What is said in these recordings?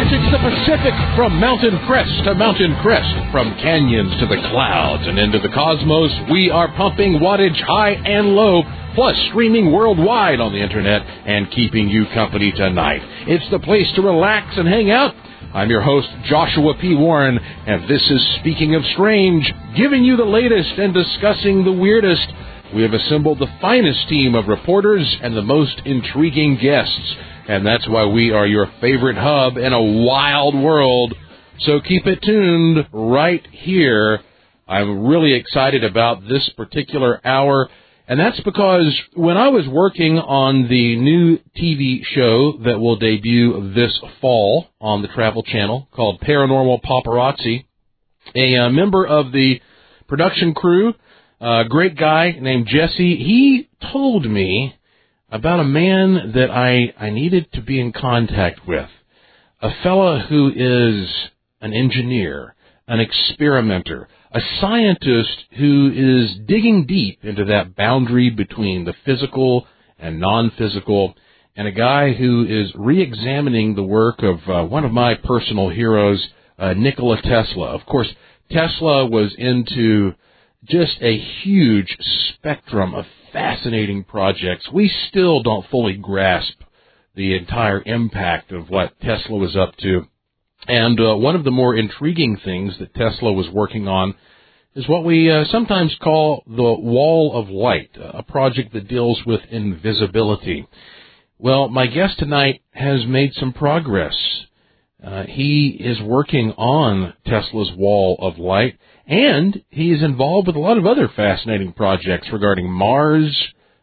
It's the Pacific from mountain crest to mountain crest, from canyons to the clouds and into the cosmos. We are pumping wattage high and low, plus streaming worldwide on the internet and keeping you company tonight. It's the place to relax and hang out. I'm your host, Joshua P. Warren, and this is Speaking of Strange, giving you the latest and discussing the weirdest. We have assembled the finest team of reporters and the most intriguing guests, and that's why we are your favorite hub in a wild world. So keep it tuned right here. I'm really excited about this particular hour, and that's because when I was working on the new TV show that will debut this fall on the Travel Channel called Paranormal Paparazzi, a member of the production crew, a great guy named Jesse, he told me about a man that I needed to be in contact with, a fella who is an engineer, an experimenter, a scientist who is digging deep into that boundary between the physical and non-physical, and a guy who is re-examining the work of one of my personal heroes, Nikola Tesla. Of course, Tesla was into just a huge spectrum of fascinating projects. We still don't fully grasp the entire impact of what Tesla was up to. And one of the more intriguing things that Tesla was working on is what we sometimes call the Wall of Light, a project that deals with invisibility. Well, my guest tonight has made some progress. He is working on Tesla's Wall of Light, and he is involved with a lot of other fascinating projects regarding Mars,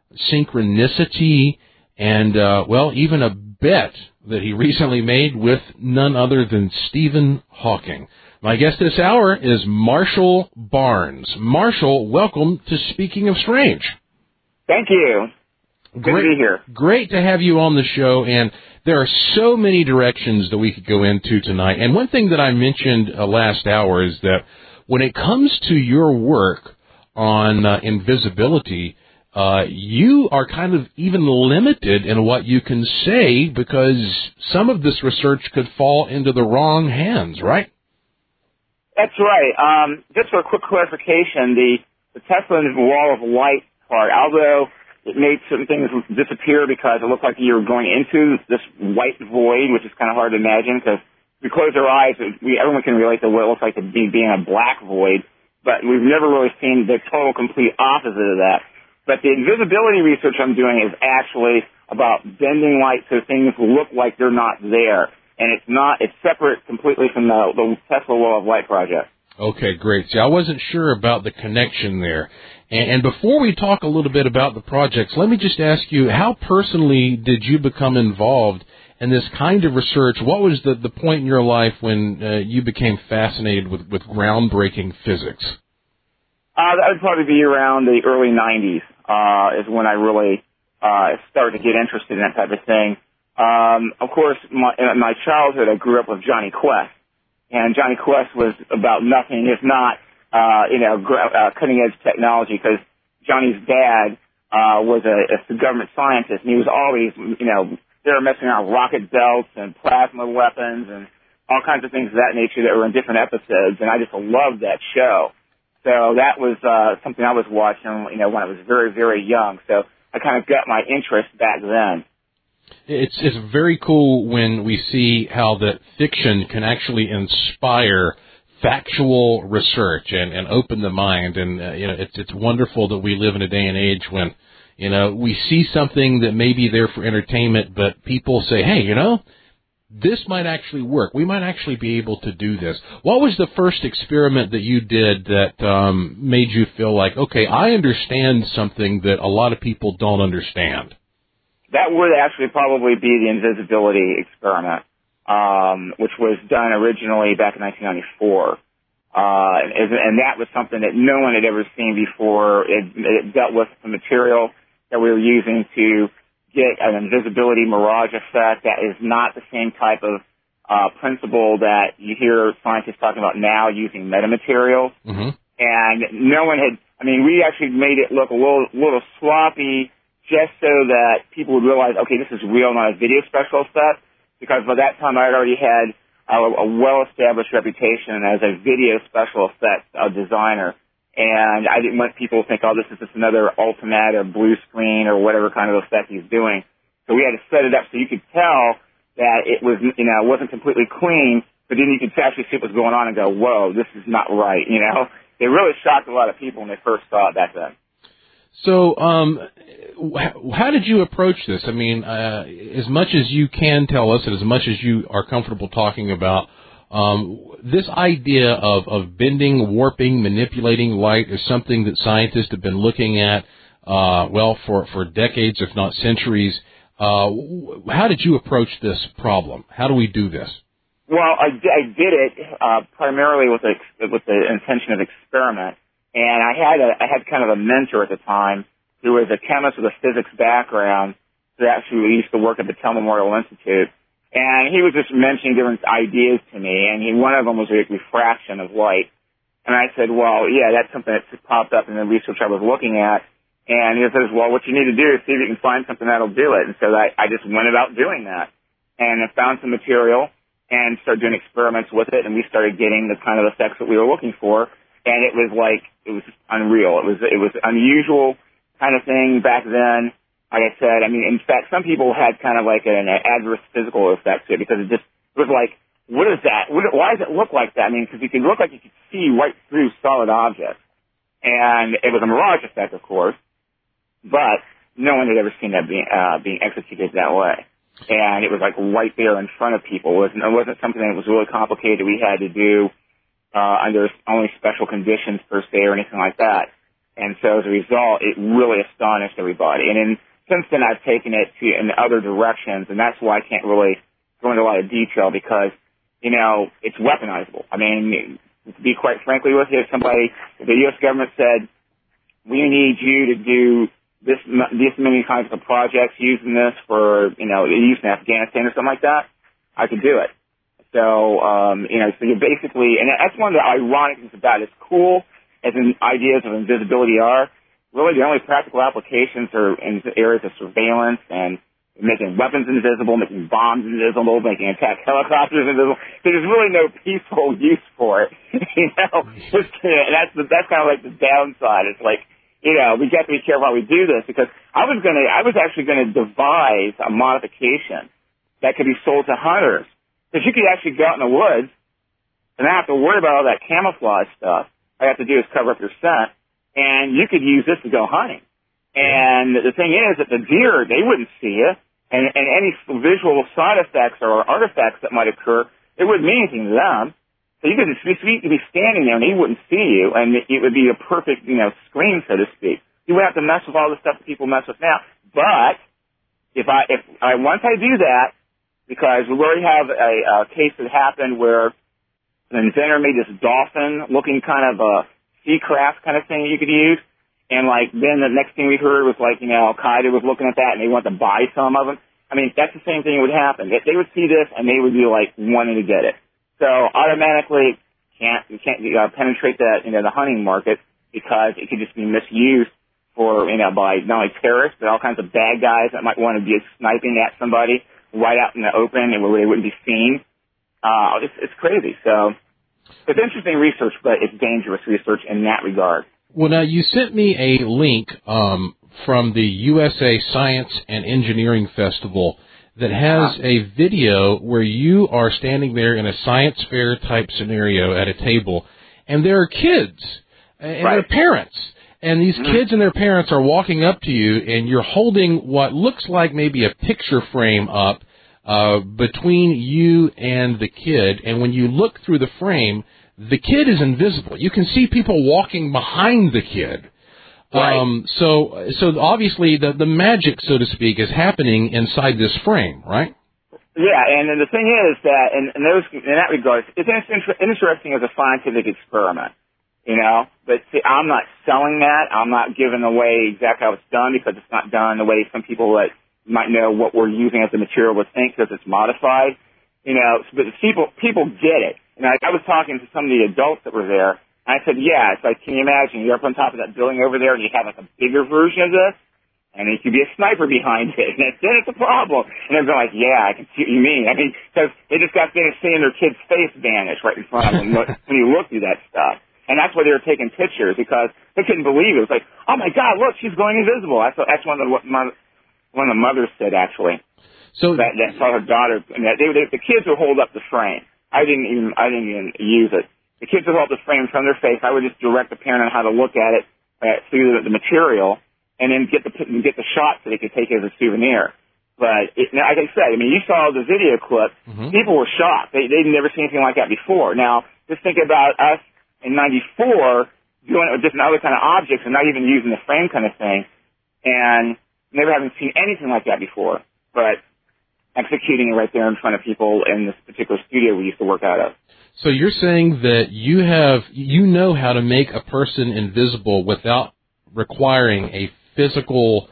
synchronicity, and, even a bet that he recently made with none other than Stephen Hawking. My guest this hour is Marshall Barnes. Marshall, welcome to Speaking of Strange. Thank you. Good to be here. Great to have you on the show, and there are so many directions that we could go into tonight. And one thing that I mentioned last hour is that when it comes to your work on invisibility, you are kind of even limited in what you can say because some of this research could fall into the wrong hands, right? That's right. Just for a quick clarification, the Tesla Wall of Light part, although it made certain things disappear because it looked like you were going into this white void, which is kind of hard to imagine because we close our eyes, everyone can relate to what it looks like to being a black void, but we've never really seen the total complete opposite of that. But the invisibility research I'm doing is actually about bending light so things look like they're not there. And it's separate completely from the Tesla Wall of Light project. Okay, great. See, I wasn't sure about the connection there. And before we talk a little bit about the projects, let me just ask you, how personally did you become involved in this kind of research? What was the point in your life when you became fascinated with groundbreaking physics? That would probably be around the early 90s is when I really started to get interested in that type of thing. Of course, in my childhood, I grew up with Johnny Quest. And Johnny Quest was about nothing if not, cutting-edge technology because Johnny's dad was a government scientist, and he was always, they were messing around with rocket belts and plasma weapons and all kinds of things of that nature that were in different episodes, and I just loved that show. So that was something I was watching, when I was very, very young. So I kind of got my interest back then. It's very cool when we see how that fiction can actually inspire factual research and open the mind. And it's wonderful that we live in a day and age when we see something that may be there for entertainment, but people say, hey, this might actually work. We might actually be able to do this. What was the first experiment that you did that made you feel like, okay, I understand something that a lot of people don't understand? That would actually probably be the invisibility experiment, which was done originally back in 1994. And that was something that no one had ever seen before. It dealt with the material that we were using to get an invisibility mirage effect that is not the same type of principle that you hear scientists talking about now using metamaterials. Mm-hmm. And no one had, we actually made it look a little sloppy just so that people would realize, okay, this is real, not a video special effect, because by that time I had already had a well-established reputation as a video special effects designer. And I didn't want people to think, oh, this is just another Ultimate or blue screen or whatever kind of effect he's doing. So we had to set it up so you could tell that it was, you know, wasn't completely clean, but then you could actually see what was going on and go, whoa, this is not right, you know. It really shocked a lot of people when they first saw it back then. So how did you approach this? I mean, as much as you can tell us and as much as you are comfortable talking about, this idea of bending, warping, manipulating light is something that scientists have been looking at, for decades, if not centuries. How did you approach this problem? How do we do this? Well, I did it primarily with the intention of experiment, and I had kind of a mentor at the time who was a chemist with a physics background who actually used to work at the Battelle Memorial Institute, and he was just mentioning different ideas to me, and one of them was a refraction of light, and I said, well, yeah, that's something that popped up in the research I was looking at. And he says, well, what you need to do is see if you can find something that'll do it. And so I just went about doing that. And I found some material and started doing experiments with it, and we started getting the kind of effects that we were looking for. And it was just unreal. It was unusual kind of thing back then. Like I said, I mean, in fact, some people had kind of like an adverse physical effect to it because it was like, what is that? Why does it look like that? I mean, because it could look like you could see right through solid objects. And it was a mirage effect, of course. But no one had ever seen that being executed that way. And it was like right there in front of people. It wasn't something that was really complicated we had to do under only special conditions per se or anything like that. And so as a result, it really astonished everybody. And then since then I've taken it in other directions, and that's why I can't really go into a lot of detail because, you know, it's weaponizable. I mean, to be quite frankly with you, if the U.S. government said, we need you to do this many kinds of projects using this for, you know, use in Afghanistan or something like that, I could do it. So, you know, so you basically, and that's one of the ironic things about it. It's cool as in ideas of invisibility are. Really the only practical applications are in the areas of surveillance and making weapons invisible, making bombs invisible, making attack helicopters invisible. So there's really no peaceful use for it. You know, and that's kind of like the downside. It's like, you know, we got to be careful how we do this because I was actually going to devise a modification that could be sold to hunters. Because you could actually go out in the woods and not have to worry about all that camouflage stuff. All you have to do is cover up your scent, and you could use this to go hunting. And the thing is that the deer, they wouldn't see you, and any visual side effects or artifacts that might occur, it wouldn't mean anything to them. So you could be standing there and he wouldn't see you, and it would be a perfect, you know, screen, so to speak. You wouldn't have to mess with all the stuff that people mess with now. But once I do that, because we already have a case that happened where an inventor made this dolphin-looking kind of a sea craft kind of thing you could use, and like then the next thing we heard was like, you know, Al-Qaeda was looking at that and they wanted to buy some of them. I mean, that's the same thing that would happen. They would see this and they would be like wanting to get it. So automatically you can't penetrate that, you know, the hunting market because it could just be misused for, you know, by not only terrorists but all kinds of bad guys that might want to be sniping at somebody right out in the open and where they wouldn't be seen. It's crazy. So it's interesting research, but it's dangerous research in that regard. Well, now you sent me a link from the USA Science and Engineering Festival that has a video where you are standing there in a science fair type scenario at a table, and there are kids and their parents. And these kids and their parents are walking up to you, and you're holding what looks like maybe a picture frame up between you and the kid. And when you look through the frame, the kid is invisible. You can see people walking behind the kid. Right. So obviously the magic, so to speak, is happening inside this frame, right? Yeah, and the thing is that in that regard, it's interesting as a scientific experiment, you know. But see, I'm not selling that. I'm not giving away exactly how it's done because it's not done the way some people that might know what we're using as the material would think because it's modified, you know. But people get it. And I was talking to some of the adults that were there. And I said, yeah, it's like, can you imagine you're up on top of that building over there and you have like a bigger version of this? and it could be a sniper behind it, and then it's a problem. And they're like, yeah, I can see what you mean. I mean, because they just got finished seeing their kid's face vanish right in front of them when you look through that stuff. And that's why they were taking pictures, because they couldn't believe it. It was like, oh my God, look, she's going invisible. That's one of the mothers said, actually. So that saw her daughter, and the kids would hold up the frame. I didn't even use it. The kids would hold the frame from their face. I would just direct the parent on how to look at it through the material, and then get the shot so they could take it as a souvenir. But like I said, I mean, you saw the video clip. Mm-hmm. People were shocked. They'd never seen anything like that before. Now, just think about us in '94 doing it with different other kind of objects and not even using the frame kind of thing, and never having seen anything like that before. But executing it right there in front of people in this particular studio we used to work out of. So you're saying that you know how to make a person invisible without requiring a physical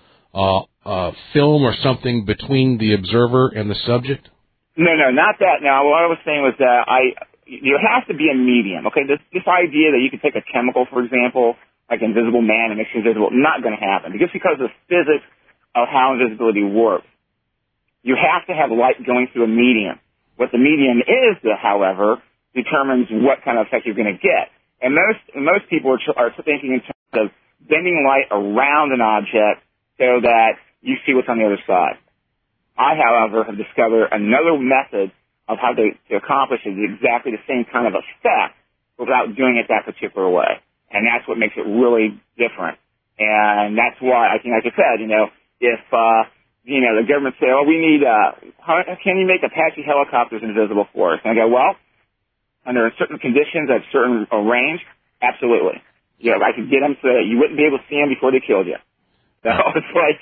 film or something between the observer and the subject? No, not that. Now, what I was saying was that there has to be a medium. Okay, this idea that you could take a chemical, for example, like Invisible Man, and make you invisible, not going to happen. Just because of the physics of how invisibility works. You have to have light going through a medium. What the medium is, however, determines what kind of effect you're going to get. And most people are thinking in terms of bending light around an object so that you see what's on the other side. I, however, have discovered another method of how to accomplish exactly the same kind of effect without doing it that particular way. And that's what makes it really different. And that's why I think, like I said, if the government say, we need, can you make Apache helicopters invisible for us? And I go, well, under certain conditions at certain range, absolutely. I could get them so that you wouldn't be able to see them before they killed you. So it's like,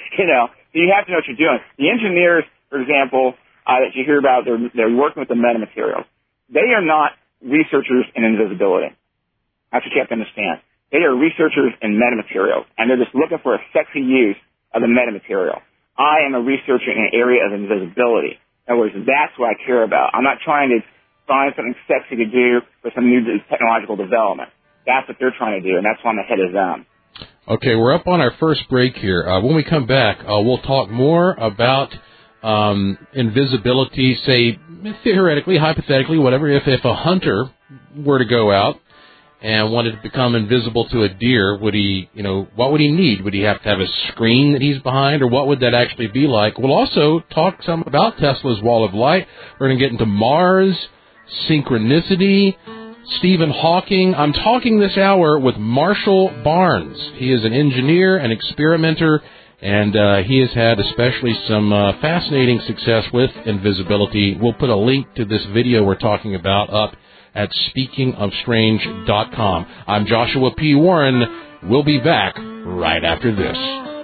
so you have to know what you're doing. The engineers, for example, that you hear about, they're working with the metamaterials. They are not researchers in invisibility. That's what you have to understand. They are researchers in metamaterials, and they're just looking for a sexy use of the metamaterial. I am a researcher in an area of invisibility. In other words, that's what I care about. I'm not trying to find something sexy to do for some new technological development. That's what they're trying to do, and that's why I'm ahead of them. Okay, we're up on our first break here. When we come back, we'll talk more about invisibility, say, theoretically, hypothetically, whatever. If a hunter were to go out and wanted to become invisible to a deer, would he, what would he need? Would he have to have a screen that he's behind, or what would that actually be like? We'll also talk some about Tesla's wall of light. We're going to get into Mars, synchronicity, Stephen Hawking. I'm talking this hour with Marshall Barnes. He is an engineer, an experimenter, and he has had especially some fascinating success with invisibility. We'll put a link to this video we're talking about up at speakingofstrange.com. I'm Joshua P. Warren. We'll be back right after this.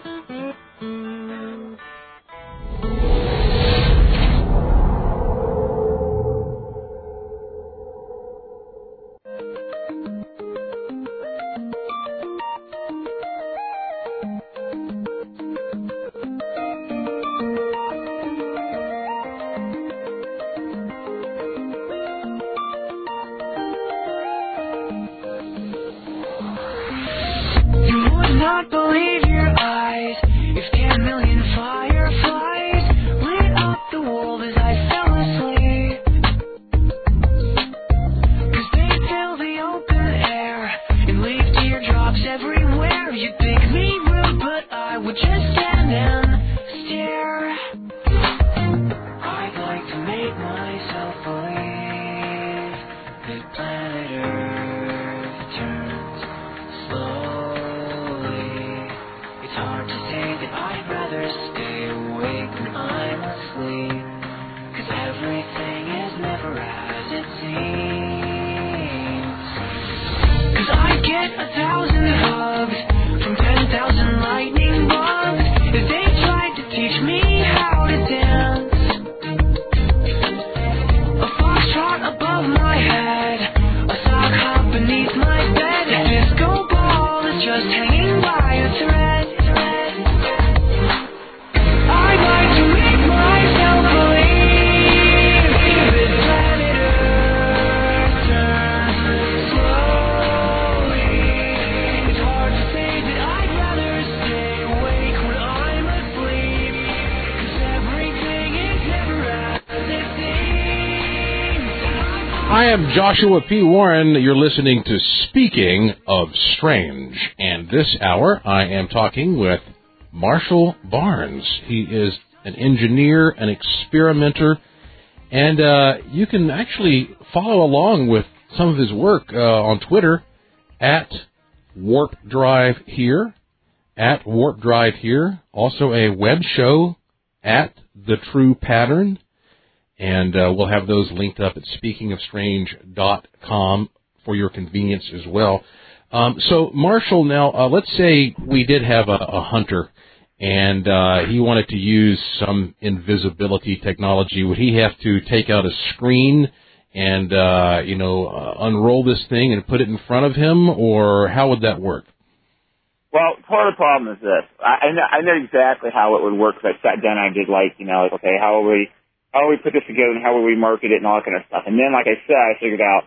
Not believe your eyes if 10 million fireflies lit up the world as I fell asleep. 'Cause they fill the open air and leave teardrops everywhere. You'd think me rude, but I would just stand and stare. I'd like to make myself believe that planet Earth turns slow. It's hard to say that I'd rather stay awake when I'm asleep, 'cause everything is never as it seems. 'Cause I get 1,000 hugs from 10,000 lightning bugs if they tried to teach me how to dance. A foxtrot above my head, a sock hop beneath my bed, a disco ball is just hanging by a thread. When I am Joshua P. Warren. You're listening to Speaking of Strange. And this hour, I am talking with Marshall Barnes. He is an engineer, an experimenter, and you can actually follow along with some of his work on Twitter at Warp Drive Here, at Warp Drive Here. Also a web show at The True Pattern. And we'll have those linked up at speakingofstrange.com for your convenience as well. So, Marshall, now, let's say we did have a hunter, and he wanted to use some invisibility technology. Would he have to take out a screen and, unroll this thing and put it in front of him, or how would that work? Well, part of the problem is this. I know exactly how it would work, because I sat down and I did, okay, how will we put this together and how will we market it and all that kind of stuff. And then, like I said, I figured out,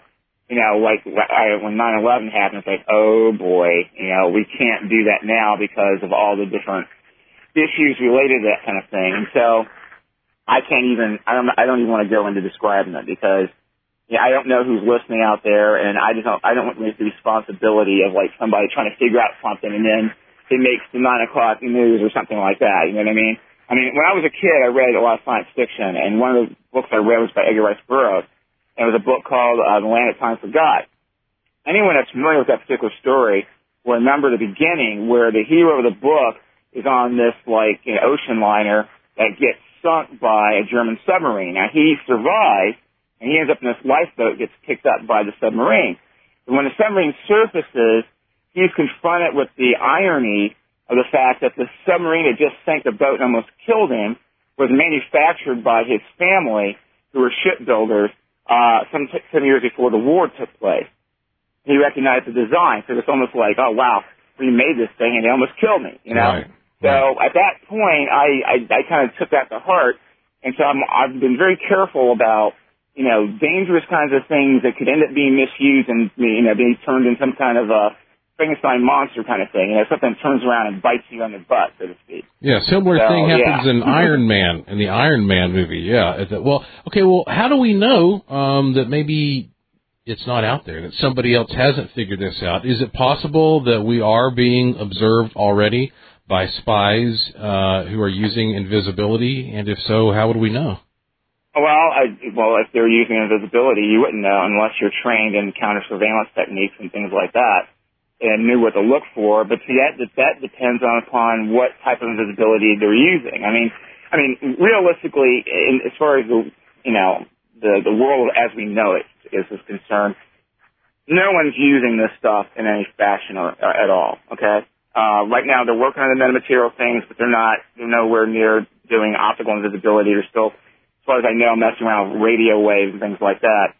when 9/11 happened, it's like, oh boy, we can't do that now because of all the different issues related to that kind of thing. And so I don't even want to go into describing it, because I don't know who's listening out there, and I don't want to take the responsibility of like somebody trying to figure out something and then it makes the 9 o'clock news or something like that. You know what I mean? I mean, when I was a kid, I read a lot of science fiction, and one of the books I read was by Edgar Rice Burroughs. It was a book called The Land of Time Forgot. Anyone that's familiar with that particular story will remember the beginning, where the hero of the book is on this, ocean liner that gets sunk by a German submarine. Now, he survives, and he ends up in this lifeboat, gets picked up by the submarine. And when the submarine surfaces, he's confronted with the irony of the fact that the submarine that just sank the boat and almost killed him was manufactured by his family, who were shipbuilders, some years before the war took place. He recognized the design, so it's almost like, oh wow, we made this thing and they almost killed me, Right. So at that point, I kind of took that to heart, and so I've been very careful about, dangerous kinds of things that could end up being misused and, being turned into some kind of a Frankenstein monster kind of thing, something that turns around and bites you on the butt, so to speak. Yeah, similar thing happens in Iron Man, in the Iron Man movie, yeah. How do we know that maybe it's not out there, that somebody else hasn't figured this out? Is it possible that we are being observed already by spies who are using invisibility, and if so, how would we know? Well, if they're using invisibility, you wouldn't know unless you're trained in counter-surveillance techniques and things like that, and knew what to look for. But see, that depends upon what type of invisibility they're using. I mean, realistically, as far as the world as we know it is concerned, no one's using this stuff in any fashion at all. Okay, right now they're working on the metamaterial things, but they're nowhere near doing optical invisibility. They're still, as far as I know, messing around with radio waves and things like that.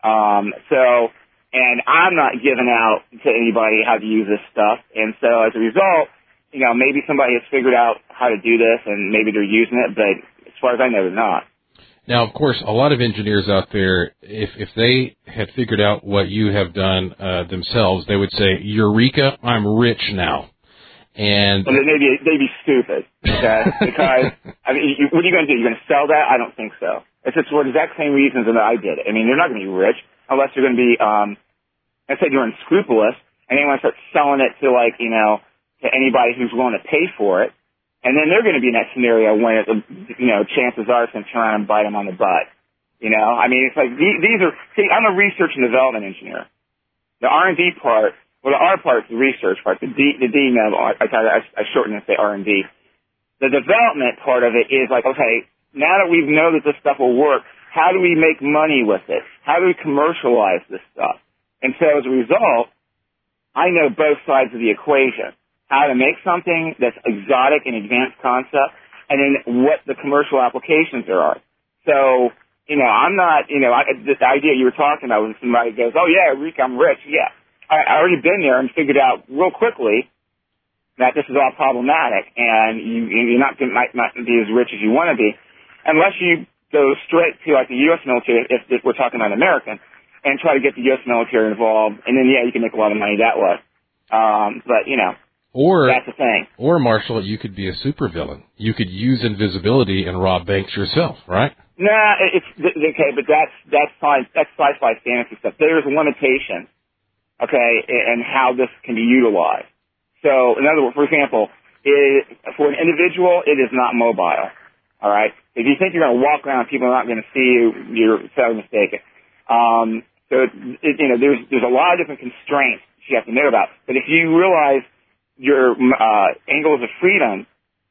And I'm not giving out to anybody how to use this stuff. And so as a result, maybe somebody has figured out how to do this and maybe they're using it, but as far as I know, they're not. Now, of course, a lot of engineers out there, if they had figured out what you have done themselves, they would say, Eureka, I'm rich now. And well, they'd be stupid, okay? Because, what are you going to do? You're going to sell that? I don't think so. It's just for the exact same reasons that I did it. I mean, they're not going to be rich unless you're going to be, let's say you're unscrupulous, and they want to start selling it to to anybody who's willing to pay for it. And then they're going to be in that scenario when, chances are it's going to turn around and bite them on the butt. It's like I'm a research and development engineer. The R&D part, the R part is the research part. The D, I shorten it and say R&D. The development part of it is like, okay, now that we know that this stuff will work, how do we make money with it? How do we commercialize this stuff? And so as a result, I know both sides of the equation. How to make something that's exotic and advanced concept, and then what the commercial applications there are. So, I'm not, this idea you were talking about when somebody goes, oh yeah, Rick, I'm rich. Yeah. I already been there and figured out real quickly that this is all problematic, and you're not might not be as rich as you want to be, unless you go straight to like the U.S. military, if we're talking about American, and try to get the U.S. military involved, and then you can make a lot of money that way. But that's the thing. Or Marshall, you could be a supervillain. You could use invisibility and rob banks yourself, right? it's okay, but that's sci-fi fantasy stuff. There's limitations, okay, and how this can be utilized. So, in other words, for example, for an individual, it is not mobile. All right. If you think you're going to walk around, people are not going to see you. You're so mistaken. There's a lot of different constraints you have to know about. But if you realize your angles of freedom,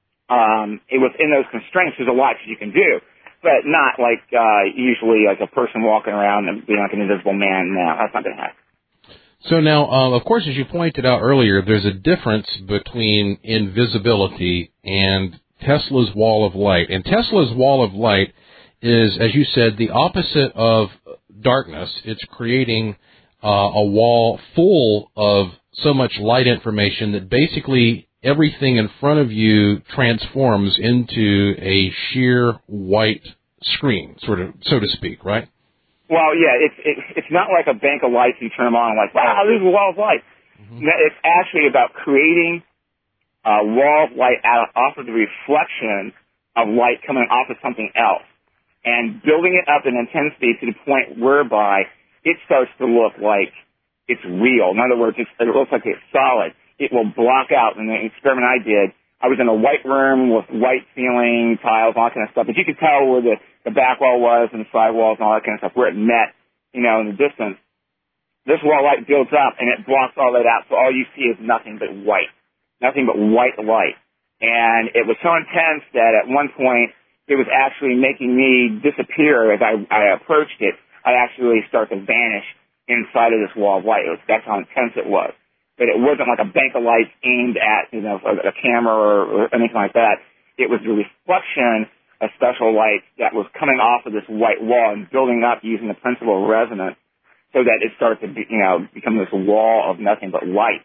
within those constraints, there's a lot that you can do. But not like usually like a person walking around and being like an invisible man. No, that's not going to happen. So now, of course, as you pointed out earlier, there's a difference between invisibility and Tesla's wall of light. And Tesla's wall of light is, as you said, the opposite of darkness. It's creating a wall full of so much light information that basically everything in front of you transforms into a sheer white screen, sort of, so to speak, right? Well, yeah, it's not like a bank of lights you turn them on and like, wow, there's a wall of light. Mm-hmm. It's actually about creating a wall of light off of the reflection of light coming off of something else and building it up in intensity to the point whereby it starts to look like it's real. In other words, it looks like it's solid. It will block out. In the experiment I did, I was in a white room with white ceiling, tiles, all that kind of stuff. But you could tell where the back wall was and the side walls and all that kind of stuff, where it met, in the distance. This wall light builds up, and it blocks all that out, so all you see is nothing but white. Nothing but white light. And it was so intense that at one point, it was actually making me disappear as I approached it. I actually start to vanish inside of this wall of light. That's how intense it was. But it wasn't like a bank of lights aimed at, a camera or anything like that. It was the reflection of special light that was coming off of this white wall and building up using the principle of resonance so that it started to become this wall of nothing but light.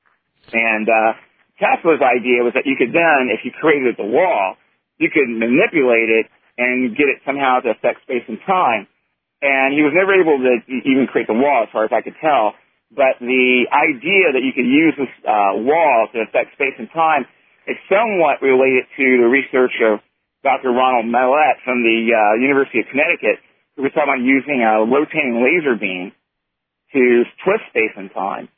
And Tesla's idea was that you could then, if you created the wall, you could manipulate it and get it somehow to affect space and time. And he was never able to even create the wall, as far as I could tell. But the idea that you could use this wall to affect space and time is somewhat related to the research of Dr. Ronald Mellett from the University of Connecticut, who was talking about using a rotating laser beam to twist space and time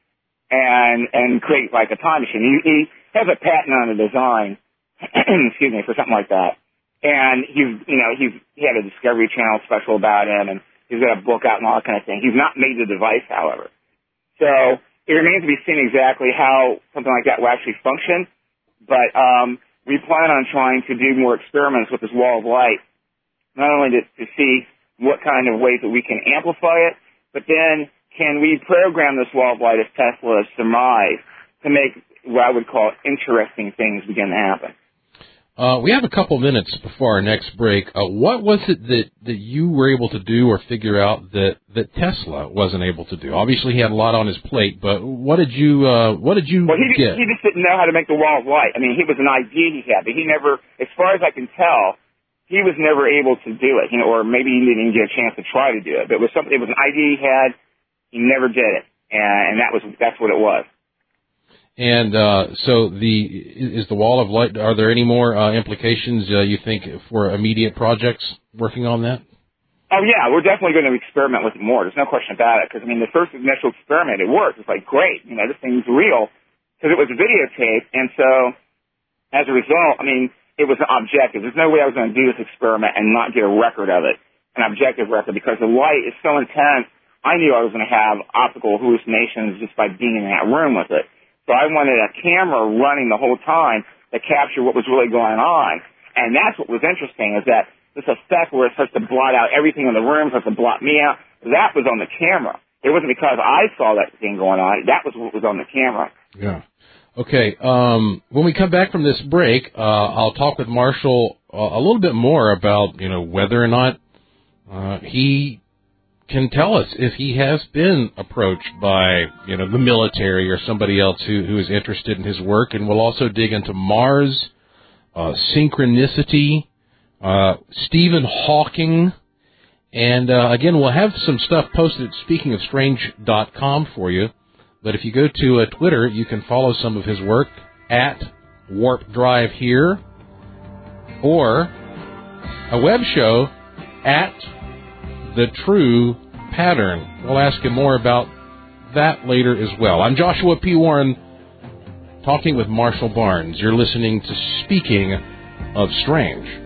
and create like a time machine. He has a patent on the design, excuse me, for something like that. And he had a Discovery Channel special about him, and he's got a book out and all that kind of thing. He's not made the device, however. So it remains to be seen exactly how something like that will actually function. But we plan on trying to do more experiments with this wall of light, not only to see what kind of ways that we can amplify it, but then can we program this wall of light as Tesla surmised to make what I would call interesting things begin to happen. We have a couple minutes before our next break. What was it that you were able to do or figure out that Tesla wasn't able to do? Obviously, he had a lot on his plate, but what did you get? Well, he just didn't know how to make the wall of light. I mean, it was an idea he had, but he never, as far as I can tell, he was never able to do it. Or maybe he didn't even get a chance to try to do it. But it was an idea he had. He never did it, and that's what it was. And so is the wall of light, are there any more implications you think for immediate projects working on that? Oh, yeah, we're definitely going to experiment with it more. There's no question about it. Because, the first initial experiment, it worked. It's like, great, this thing's real. Because it was a videotape. And so, as a result, it was objective. There's no way I was going to do this experiment and not get a record of it, an objective record, because the light is so intense. I knew I was going to have optical hallucinations just by being in that room with it. So I wanted a camera running the whole time to capture what was really going on. And that's what was interesting, is that this effect where it starts to blot out everything in the room, starts to blot me out, that was on the camera. It wasn't because I saw that thing going on. That was what was on the camera. Yeah. Okay. When we come back from this break, I'll talk with Marshall a little bit more about, whether or not he can tell us if he has been approached by, the military or somebody else who is interested in his work. And we'll also dig into Mars, synchronicity, Stephen Hawking. And, again, we'll have some stuff posted at speakingofstrange.com for you. But if you go to Twitter, you can follow some of his work at Warp Drive here, or a web show at The True Pattern. We'll ask him more about that later as well. I'm Joshua P. Warren, talking with Marshall Barnes. You're listening to Speaking of Strange.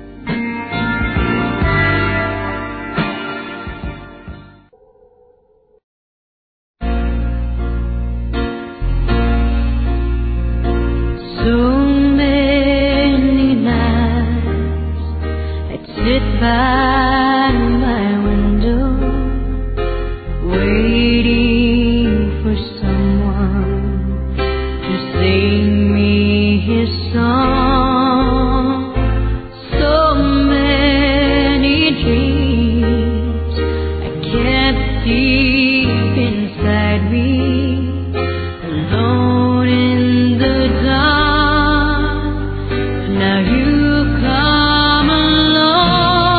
By my window, waiting for someone to sing me his song. So many dreams I kept deep inside me, alone in the dark. Now you come along.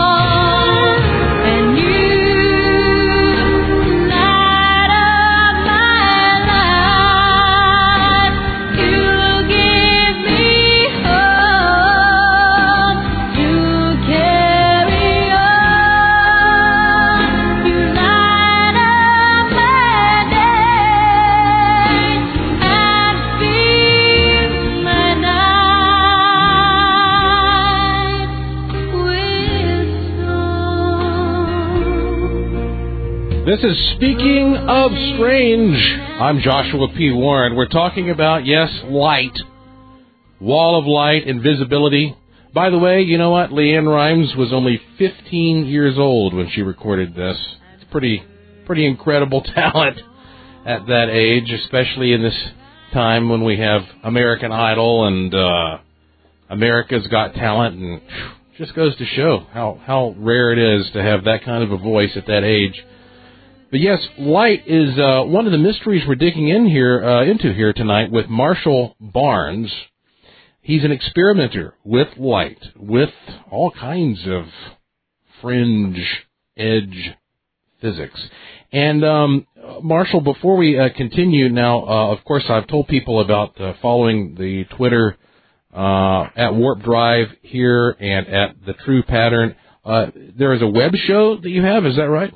This is Speaking of Strange. I'm Joshua P. Warren. We're talking about, yes, light. Wall of light, invisibility. By the way, you know what? Leanne Rimes was only 15 years old when she recorded this. It's pretty incredible talent at that age, especially in this time when we have American Idol and America's Got Talent, and just goes to show how rare it is to have that kind of a voice at that age. But yes, light is one of the mysteries we're digging into here tonight with Marshall Barnes. He's an experimenter with light, with all kinds of fringe edge physics. And Marshall, before we continue now, of course, I've told people about following the Twitter at Warp Drive here and at The True Pattern. There is a web show that you have, is that right?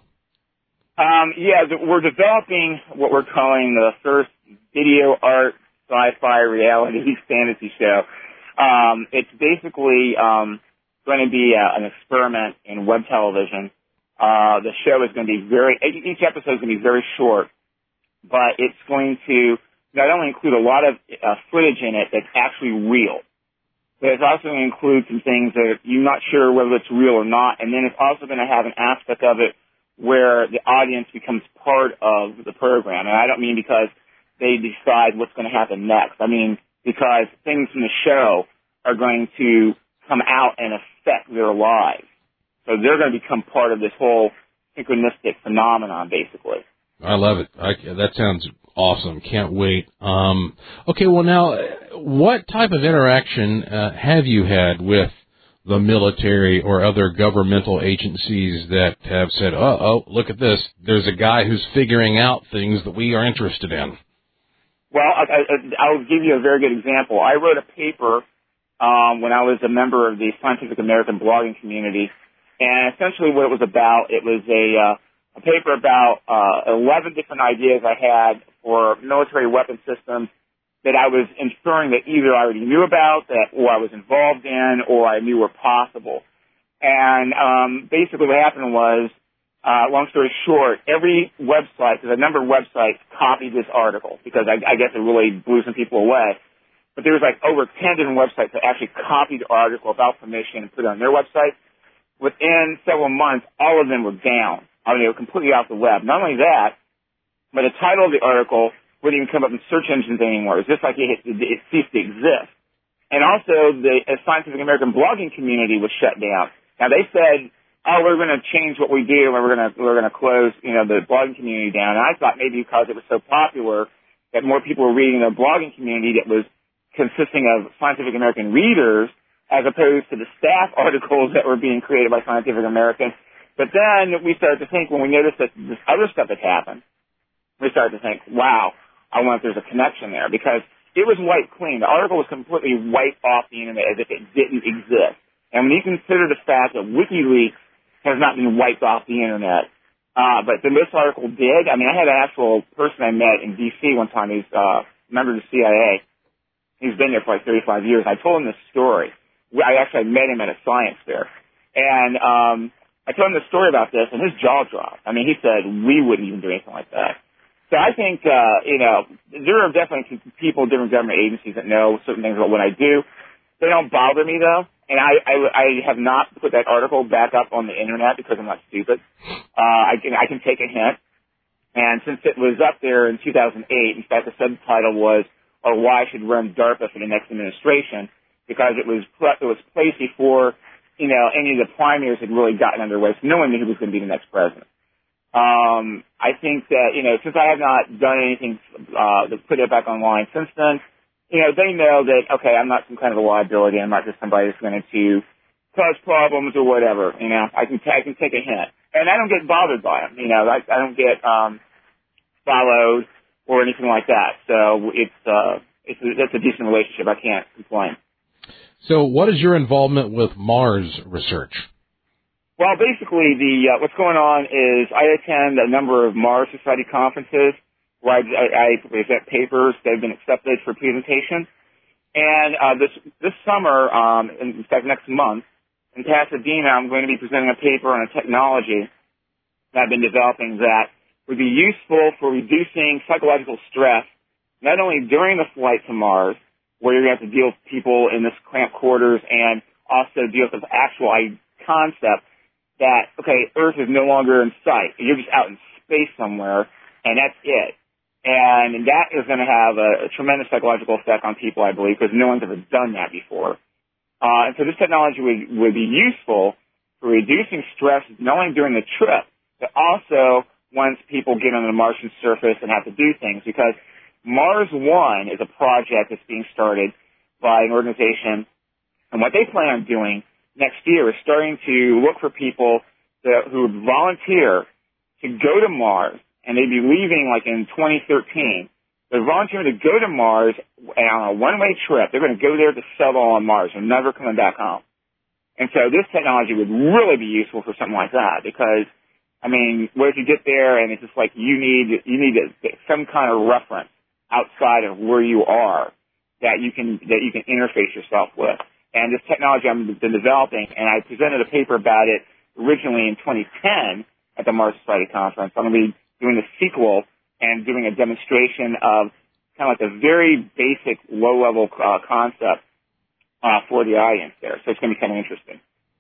We're developing what we're calling the first video art sci-fi reality fantasy show. It's basically going to be an experiment in web television. The show is going to be each episode is going to be very short, but it's going to not only include a lot of footage in it that's actually real, but it's also going to include some things that you're not sure whether it's real or not, and then it's also going to have an aspect of it where the audience becomes part of the program. And I don't mean because they decide what's going to happen next. I mean because things from the show are going to come out and affect their lives. So they're going to become part of this whole synchronistic phenomenon, basically. I love it. That sounds awesome. Can't wait. Okay, well now, what type of interaction have you had with the military or other governmental agencies that have said, oh, look at this, there's a guy who's figuring out things that we are interested in? Well, I'll give you a very good example. I wrote a paper when I was a member of the Scientific American blogging community, and essentially what it was a paper about 11 different ideas I had for military weapon systems that I was inferring that either I already knew about, or I was involved in, or I knew were possible. And basically what happened was, long story short, every website, because a number of websites copied this article, because I guess it really blew some people away. But there was like over 10 different websites that actually copied the article without permission and put it on their website. Within several months, all of them were down. I mean, they were completely off the web. Not only that, but the title of the article wouldn't even come up in search engines anymore. It's just like it ceased to exist. And also, the Scientific American blogging community was shut down. Now they said, "Oh, we're going to change what we do, and we're going to close, the blogging community down." And I thought maybe because it was so popular that more people were reading the blogging community that was consisting of Scientific American readers, as opposed to the staff articles that were being created by Scientific American. But then we started to think, when we noticed that this other stuff had happened, we started to think, wow, I wonder if there's a connection there, because it was wiped clean. The article was completely wiped off the internet as if it didn't exist. And when you consider the fact that WikiLeaks has not been wiped off the internet. But this article did. I mean, I had an actual person I met in D.C. one time. He's a member of the CIA. He's been there for like 35 years. I told him this story. I actually met him at a science fair. And I told him the story about this, and his jaw dropped. I mean, he said, we wouldn't even do anything like that. So I think, there are definitely people, different government agencies that know certain things about what I do. They don't bother me, though. And I have not put that article back up on the internet because I'm not stupid. I can take a hint. And since it was up there in 2008, in fact, the subtitle was, or why I should run DARPA for the next administration, because it was placed before, any of the primaries had really gotten underway, so no one knew who was going to be the next president. I think that, since I have not done anything to put it back online since then, they know that, okay, I'm not some kind of a liability. I'm not just somebody that's going to cause problems or whatever. I can take a hint. And I don't get bothered by them. I don't get followed or anything like that. So that's a decent relationship. I can't complain. So what is your involvement with Mars research? Well, basically, what's going on is I attend a number of Mars Society conferences where I present papers that have been accepted for presentation. And this summer, in fact, next month, in Pasadena, I'm going to be presenting a paper on a technology that I've been developing that would be useful for reducing psychological stress, not only during the flight to Mars, where you're going to have to deal with people in this cramped quarters, and also deal with the actual concept that, okay, Earth is no longer in sight. You're just out in space somewhere, and that's it. And that is going to have a tremendous psychological effect on people, I believe, because no one's ever done that before. And so this technology would be useful for reducing stress not only during the trip, but also once people get on the Martian surface and have to do things. Because Mars One is a project that's being started by an organization, and what they plan on doing next year is starting to look for people who would volunteer to go to Mars, and they'd be leaving like in 2013. They're volunteering to go to Mars on a one-way trip. They're going to go there to settle on Mars and never coming back home. And so this technology would really be useful for something like that because, I mean, what if you get there and it's just like you need some kind of reference outside of where you are that you can interface yourself with. And this technology I've been developing, and I presented a paper about it originally in 2010 at the Mars Society Conference. I'm going to be doing the sequel and doing a demonstration of kind of like a very basic low-level concept for the audience there. So it's going to be kind of interesting.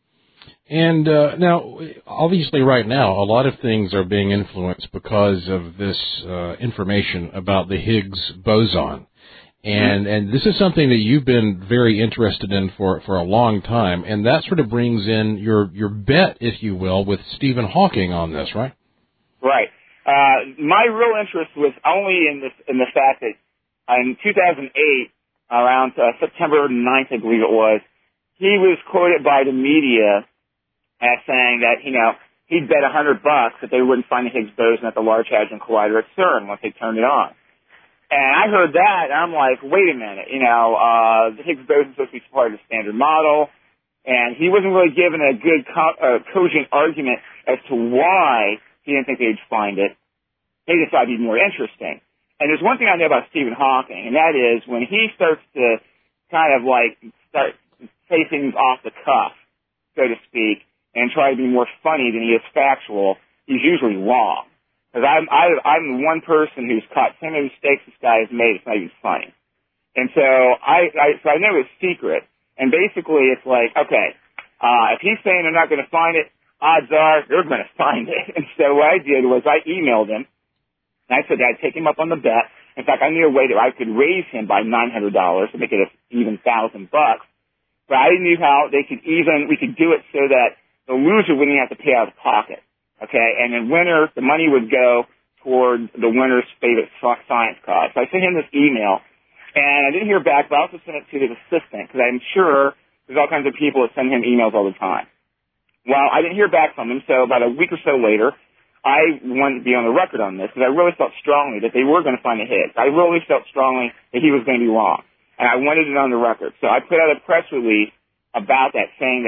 And now, obviously right now, a lot of things are being influenced because of this information about the Higgs boson. And this is something that you've been very interested in for a long time, and that sort of brings in your bet, if you will, with Stephen Hawking on this, right? Right. My real interest was only in the fact that in 2008, around September 9th, I believe it was, he was quoted by the media as saying that, he'd bet $100 that they wouldn't find the Higgs boson at the Large Hadron Collider at CERN once they turned it on. And I heard that, and I'm like, wait a minute, the Higgs boson is supposed to be part of the Standard Model, and he wasn't really given a good cogent argument as to why he didn't think they'd find it. They just thought it'd be more interesting. And there's one thing I know about Stephen Hawking, and that is when he starts to kind of start say things off the cuff, so to speak, and try to be more funny than he is factual, he's usually wrong. Because I'm the one person who's caught some of the mistakes this guy has made. It's not even funny. And so I know his secret. And basically it's like, okay, if he's saying they're not going to find it, odds are they're going to find it. And so what I did was I emailed him, and I said that I'd take him up on the bet. In fact, I knew a way that I could raise him by $900 to make it even $1,000. But I knew how we could do it so that the loser wouldn't have to pay out of pocket. Okay, and the winner, the money would go toward the winner's favorite science cause. So I sent him this email, and I didn't hear back, but I also sent it to his assistant, because I'm sure there's all kinds of people that send him emails all the time. Well, I didn't hear back from him, so about a week or so later, I wanted to be on the record on this, because I really felt strongly that they were going to find the Higgs. I really felt strongly that he was going to be wrong, and I wanted it on the record. So I put out a press release about that, saying that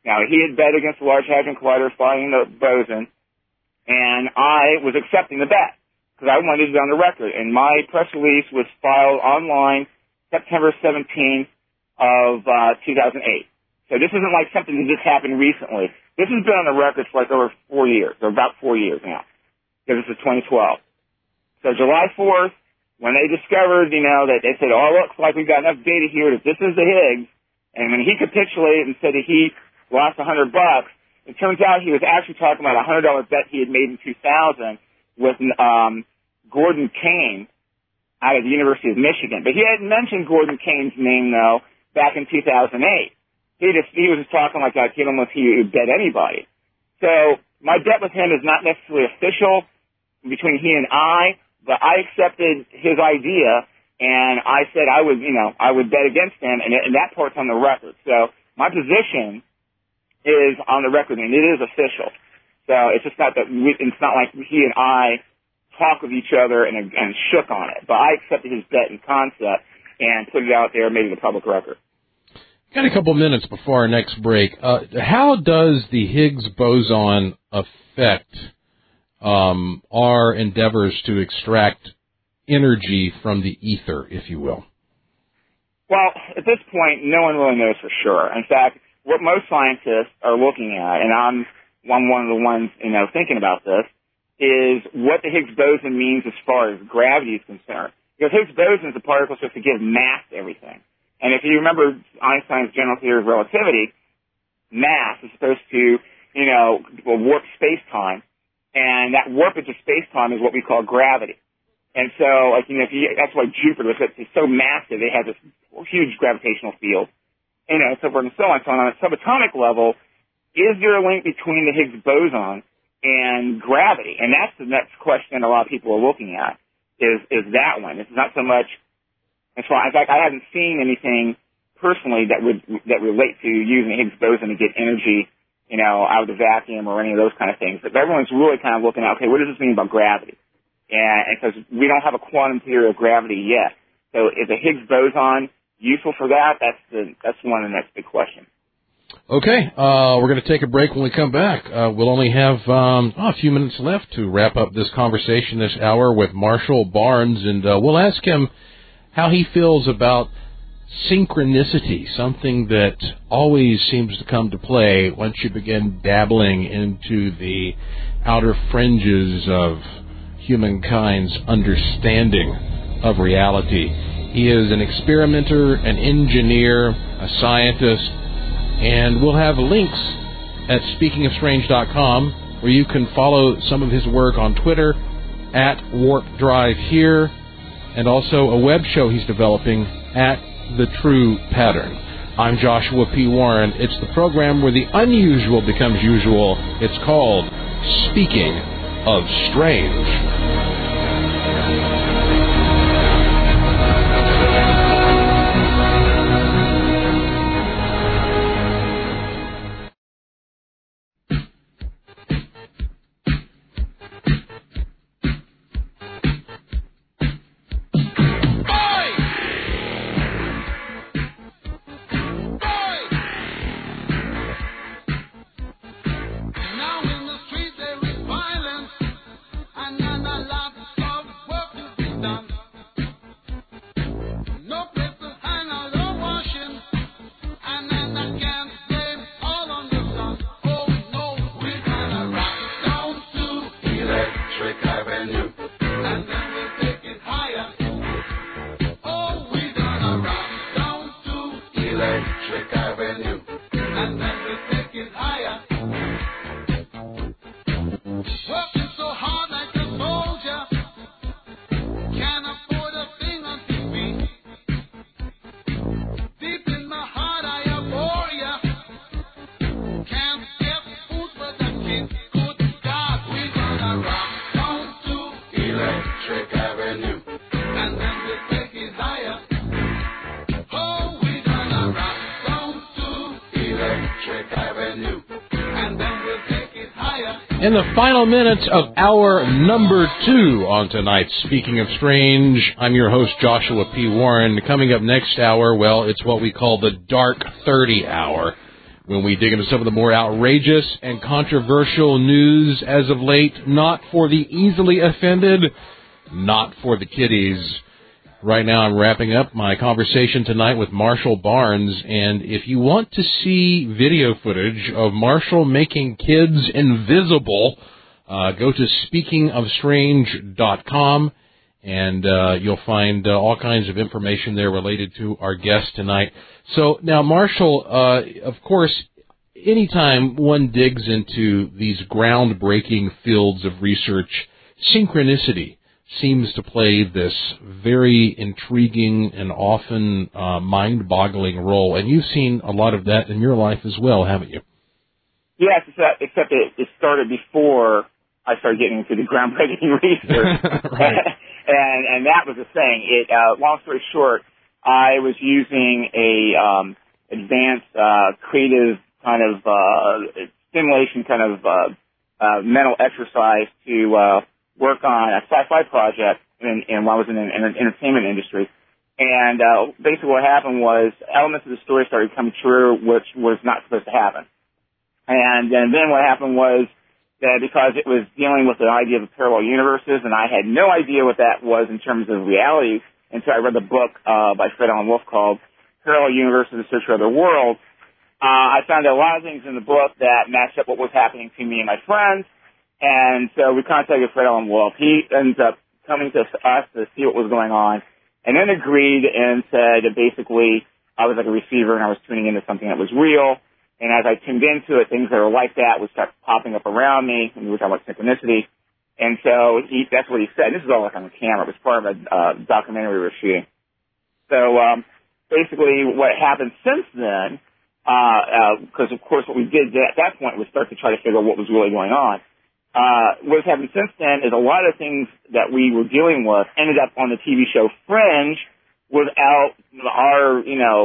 Now, he had bet against the Large Hadron Collider finding the boson, and I was accepting the bet because I wanted it on the record. And my press release was filed online September 17th of 2008. So this isn't like something that just happened recently. This has been on the record for like over 4 years, or about 4 years now, because this is 2012. So July 4th, when they discovered, that they said, oh, looks like we've got enough data here that this is the Higgs, and when he capitulated and said that he lost $100, it turns out he was actually talking about a $100 bet he had made in 2000 with Gordon Kane out of the University of Michigan. But he hadn't mentioned Gordon Kane's name, though, back in 2008. He was just talking like that. He didn't know if he would bet anybody. So my bet with him is not necessarily official between he and I, but I accepted his idea, and I said I would bet against him, and that part's on the record. So my position is on the record, and it is official. So it's just not that it's not like he and I talk with each other and shook on it. But I accepted his bet and concept and put it out there and made it a public record. Got a couple minutes before our next break. How does the Higgs boson affect our endeavors to extract energy from the ether, if you will? Well, at this point, no one really knows for sure. In fact, what most scientists are looking at, and I'm one of the ones thinking about this, is what the Higgs boson means as far as gravity is concerned. Because Higgs boson is a particle supposed to give mass to everything. And if you remember Einstein's general theory of relativity, mass is supposed to, warp space-time. And that warpage of space-time is what we call gravity. And so, that's why Jupiter is so massive. It has this huge gravitational field. So forth and so on. So on a subatomic level, is there a link between the Higgs boson and gravity? And that's the next question a lot of people are looking at, is that one. It's not so much, in fact, I haven't seen anything personally that relate to using the Higgs boson to get energy, out of the vacuum or any of those kind of things. But everyone's really kind of looking at, okay, what does this mean about gravity? And because we don't have a quantum theory of gravity yet. So is the Higgs boson useful for that? That's one of the next big questions. Okay, we're going to take a break. When we come back, we'll only have a few minutes left to wrap up this conversation this hour with Marshall Barnes, and we'll ask him how he feels about synchronicity, something that always seems to come to play once you begin dabbling into the outer fringes of humankind's understanding of reality. He is an experimenter, an engineer, a scientist, and we'll have links at speakingofstrange.com where you can follow some of his work on Twitter at Warp Drive here, and also a web show he's developing at The True Pattern. I'm Joshua P. Warren. It's the program where the unusual becomes usual. It's called Speaking of Strange. In the final minutes of hour number 2 on tonight's Speaking of Strange, I'm your host, Joshua P. Warren. Coming up next hour, well, it's what we call the Dark 30 hour. when we dig into some of the more outrageous and controversial news as of late. Not for the easily offended, not for the kiddies. Right now I'm wrapping up my conversation tonight with Marshall Barnes, and if you want to see video footage of Marshall making kids invisible, go to speakingofstrange.com, and you'll find all kinds of information there related to our guest tonight. So now, Marshall, of course, anytime one digs into these groundbreaking fields of research, synchronicity seems to play this very intriguing and often mind-boggling role. And you've seen a lot of that in your life as well, haven't you? Yes, except it started before I started getting into the groundbreaking research. Right. and that was the thing. Long story short, I was using a advanced creative kind of stimulation kind of mental exercise to work on a sci-fi project when I was in the entertainment industry. And basically what happened was elements of the story started coming true, which was not supposed to happen. And then what happened was that because it was dealing with the idea of parallel universes, and I had no idea what that was in terms of reality until I read the book by Fred Alan Wolf called Parallel Universes: The Search for Other Worlds. I found a lot of things in the book that matched up what was happening to me and my friends, and so we contacted Fred Alan Wolf. He ends up coming to us to see what was going on, and then agreed and said that basically I was like a receiver and I was tuning into something that was real. And as I tuned into it, things that are like that would start popping up around me, and we were talking about synchronicity. And so that's what he said. This is all like on the camera. It was part of a documentary we were shooting. So basically what happened since then, because of course what we did at that point was start to try to figure out what was really going on. What's happened since then is a lot of things that we were dealing with ended up on the TV show Fringe without our,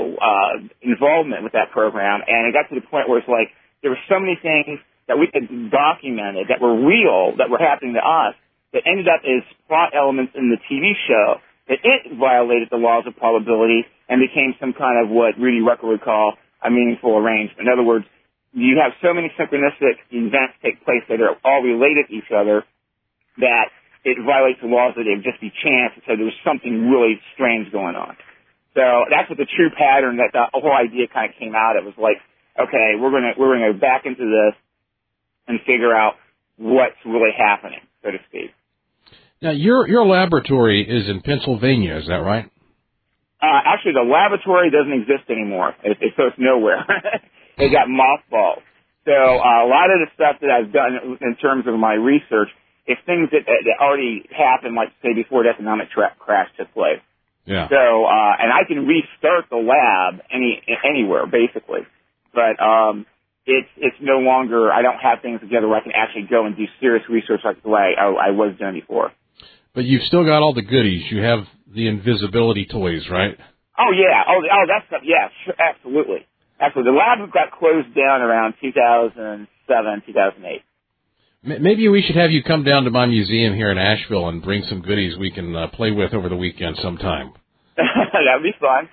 involvement with that program. And it got to the point where it's like there were so many things that we had documented that were real, that were happening to us, that ended up as plot elements in the TV show, that it violated the laws of probability and became some kind of what Rudy Rucker would call a meaningful arrangement. In other words, you have so many synchronistic events take place that are all related to each other that it violates the laws that it would just be chance, and so there was something really strange going on. So that's what the true pattern that the whole idea kind of came out of. It was like, okay, we're gonna go back into this and figure out what's really happening, so to speak. Now, your laboratory is in Pennsylvania, is that right? Actually, the laboratory doesn't exist anymore, so it's nowhere. It got mothballed. So a lot of the stuff that I've done in terms of my research, it's things that already happened, like, say, before the economic crash took place. Yeah. So, and I can restart the lab anywhere, basically. But it's no longer, I don't have things together where I can actually go and do serious research like the way I was doing before. But you've still got all the goodies. You have the invisibility toys, right? Oh, yeah. Oh, that stuff, yeah, absolutely. Absolutely. The lab got closed down around 2007, 2008. Maybe we should have you come down to my museum here in Asheville and bring some goodies we can play with over the weekend sometime. That'd be fun.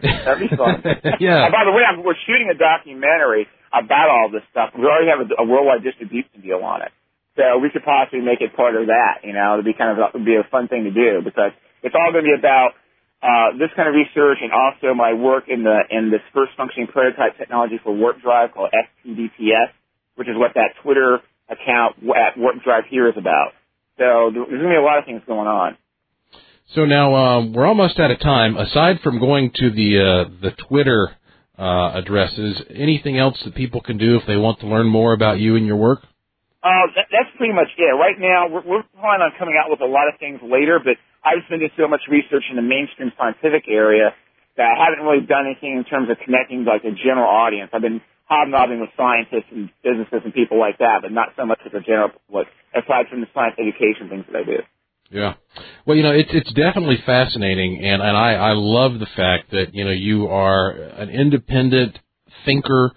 Yeah. By the way, we're shooting a documentary about all this stuff. We already have a worldwide distribution deal on it. So we could possibly make it part of that, It'd be it'd be a fun thing to do because it's all going to be about this kind of research and also my work in this first functioning prototype technology for warp drive called SPDTS, which is what that Twitter account at Warp Drive here is about. So there's going to be a lot of things going on. So now we're almost out of time. Aside from going to the Twitter addresses, anything else that people can do if they want to learn more about you and your work? That's pretty much it. Right now, we're planning on coming out with a lot of things later, but I've been doing so much research in the mainstream scientific area that I haven't really done anything in terms of connecting like a general audience. I've been hobnobbing with scientists and physicists and people like that, but not so much with the general public, aside from the science education things that I do. Yeah. Well, it's definitely fascinating, and I love the fact that, you are an independent thinker.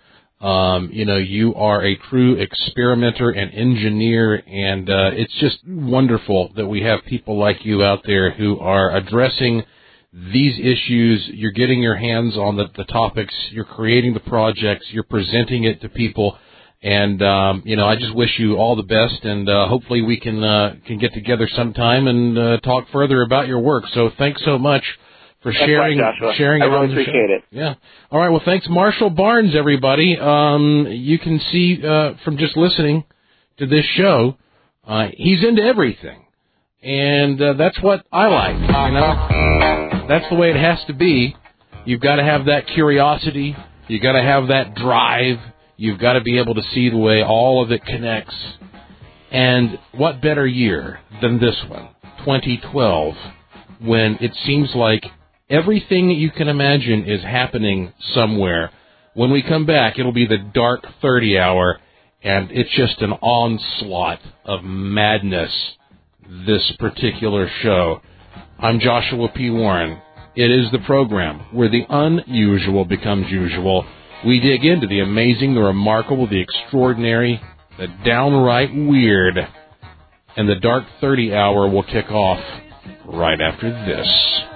You are a true experimenter and engineer, and it's just wonderful that we have people like you out there who are addressing these issues. You're getting your hands on the topics. You're creating the projects. You're presenting it to people. And, I just wish you all the best, and hopefully we can get together sometime and talk further about your work. So thanks so much for sharing. Right, Joshua. Sharing. I really appreciate it. Yeah. All right. Well, thanks, Marshall Barnes, everybody. You can see from just listening to this show, he's into everything, and that's what I like. That's the way it has to be. You've got to have that curiosity. You've got to have that drive. You've got to be able to see the way all of it connects. And what better year than this one, 2012, when it seems like everything that you can imagine is happening somewhere. When we come back, it'll be the Dark 30 Hour, and it's just an onslaught of madness, this particular show. I'm Joshua P. Warren. It is the program where the unusual becomes usual. We dig into the amazing, the remarkable, the extraordinary, the downright weird. And the Dark 30 Hour will kick off right after this.